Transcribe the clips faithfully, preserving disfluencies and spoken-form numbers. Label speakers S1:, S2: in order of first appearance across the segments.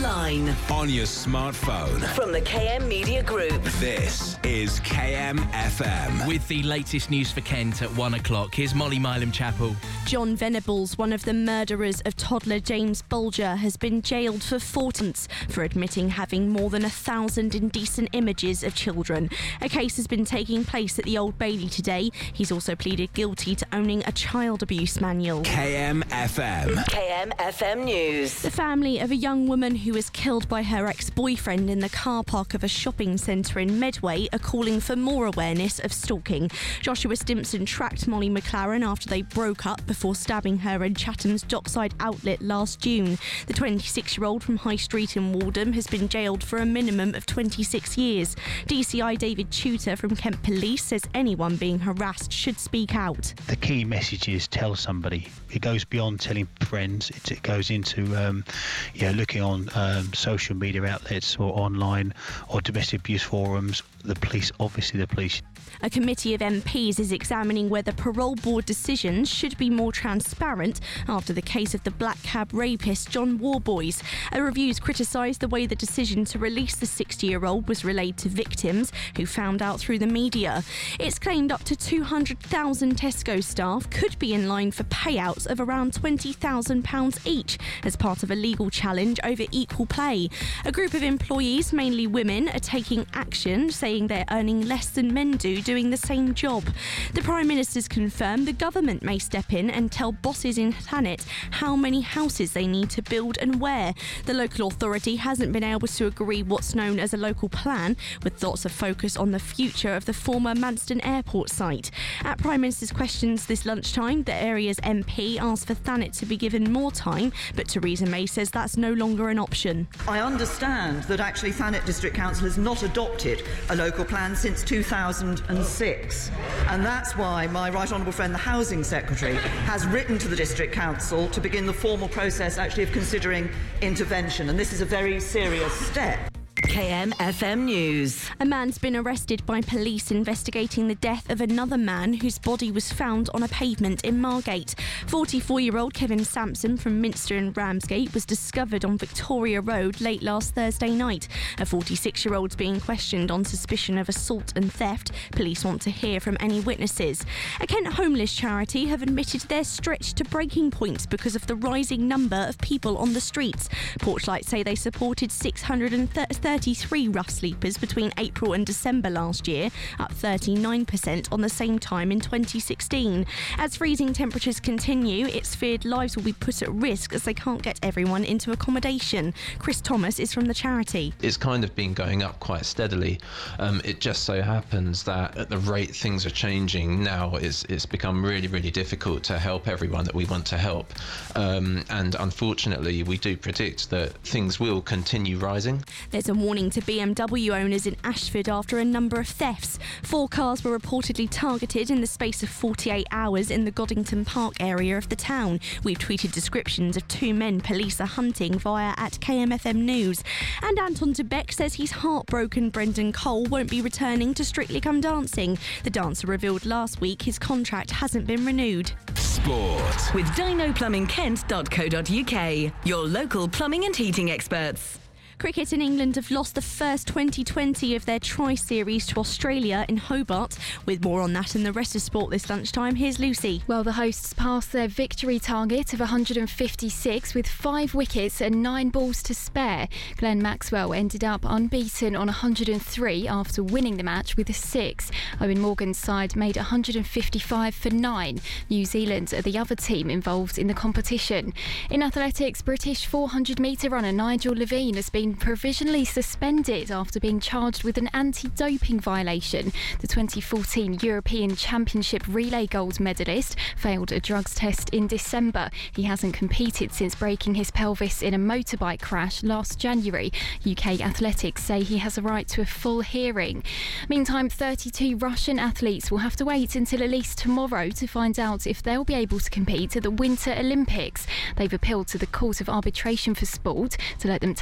S1: online,
S2: on your smartphone.
S1: From the K M Media Group.
S2: This is K M F M.
S3: With the latest news for Kent at one o'clock, here's Molly Milam-Chappell.
S4: John Venables, one of the murderers of toddler James Bulger, has been jailed for four months for admitting having more than a thousand indecent images of children. A case has been taking place at the Old Bailey today. He's also pleaded guilty to owning a child abuse manual.
S2: K M F M.
S1: K M F M News.
S4: The family of a young woman who was killed by her ex-boyfriend in the car park of a shopping centre in Medway are calling for more awareness of stalking. Joshua Stimpson tracked Molly McLaren after they broke up before stabbing her in Chatham's Dockside outlet last June. The twenty-six-year-old from High Street in Waltham has been jailed for a minimum of twenty-six years. D C I David Tudor from Kent Police says anyone being harassed should speak out.
S5: The key message is tell somebody. It goes beyond telling friends. It, it goes into um, yeah, looking on um, social media outlets or online or domestic abuse forums. The police, obviously the police.
S4: A committee of M Ps is examining whether parole board decisions should be more transparent after the case of the black cab rapist John Warboys. A review's criticised the way the decision to release the sixty-year-old was relayed to victims who found out through the media. It's claimed up to two hundred thousand Tesco staff could be in line for payouts of around twenty thousand pounds each as part of a legal challenge over equal pay. A group of employees, mainly women, are taking action, saying they're earning less than men do doing the same job. The Prime Minister's confirmed the government may step in and tell bosses in Thanet how many houses they need to build and where. The local authority hasn't been able to agree what's known as a local plan, with lots of focus on the future of the former Manston Airport site. At Prime Minister's questions this lunchtime, the area's M P asked for Thanet to be given more time, but Theresa May says that's no longer an option.
S6: I understand that actually Thanet District Council has not adopted a local plan since two thousand six, and that's why my Right Honourable friend, the Housing Secretary, has written to the District Council to begin the formal process actually of considering intervention, and this is a very serious step.
S1: K M F M News.
S4: A man's been arrested by police investigating the death of another man whose body was found on a pavement in Margate. forty-four-year-old Kevin Sampson from Minster and Ramsgate was discovered on Victoria Road late last Thursday night. A forty-six-year-old's being questioned on suspicion of assault and theft. Police want to hear from any witnesses. A Kent homeless charity have admitted they're stretched to breaking point because of the rising number of people on the streets. Porchlight say they supported six hundred thirty-three rough sleepers between April and December last year, up thirty-nine percent on the same time in twenty sixteen. As freezing temperatures continue, it's feared lives will be put at risk as they can't get everyone into accommodation. Chris Thomas is from the charity.
S7: It's kind of been going up quite steadily. Um, it just so happens that at the rate things are changing now, it's, it's become really, really difficult to help everyone that we want to help. Um, and unfortunately, we do predict that things will continue rising.
S4: There's a warning to B M W owners in Ashford after a number of thefts. Four cars were reportedly targeted in the space of forty-eight hours in the Goddington Park area of the town. We've tweeted descriptions of two men police are hunting via at K M F M News. And Anton de Beck says he's heartbroken Brendan Cole won't be returning to Strictly Come Dancing. The dancer revealed last week his contract hasn't been renewed.
S2: Sport.
S1: With dino plumbing kent dot co dot U K, your local plumbing and heating experts.
S4: Cricket in England have lost the first twenty twenty of their Tri-Series to Australia in Hobart. With more on that and the rest of sport this lunchtime, here's Lucy.
S8: Well, the hosts passed their victory target of one hundred fifty-six with five wickets and nine balls to spare. Glenn Maxwell ended up unbeaten on one hundred three after winning the match with a six. Owen Morgan's side made one hundred fifty-five for nine. New Zealand are the other team involved in the competition. In athletics, British four hundred metre runner Nigel Levine has been provisionally suspended after being charged with an anti-doping violation. The twenty fourteen European Championship relay gold medalist failed a drugs test in December. He hasn't competed since breaking his pelvis in a motorbike crash last January. U K Athletics say he has a right to a full hearing. Meantime, thirty-two Russian athletes will have to wait until at least tomorrow to find out if they'll be able to compete at the Winter Olympics. They've appealed to the Court of Arbitration for Sport to let them take part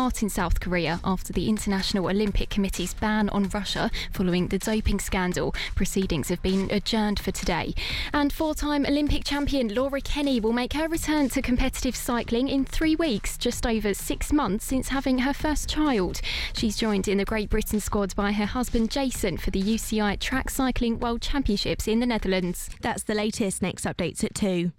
S8: start in South Korea after the International Olympic Committee's ban on Russia following the doping scandal. Proceedings have been adjourned for today. And four-time Olympic champion Laura Kenny will make her return to competitive cycling in three weeks, just over six months since having her first child. She's joined in the Great Britain squad by her husband Jason for the U C I Track Cycling World Championships in the Netherlands.
S4: That's the latest. Next updates at two.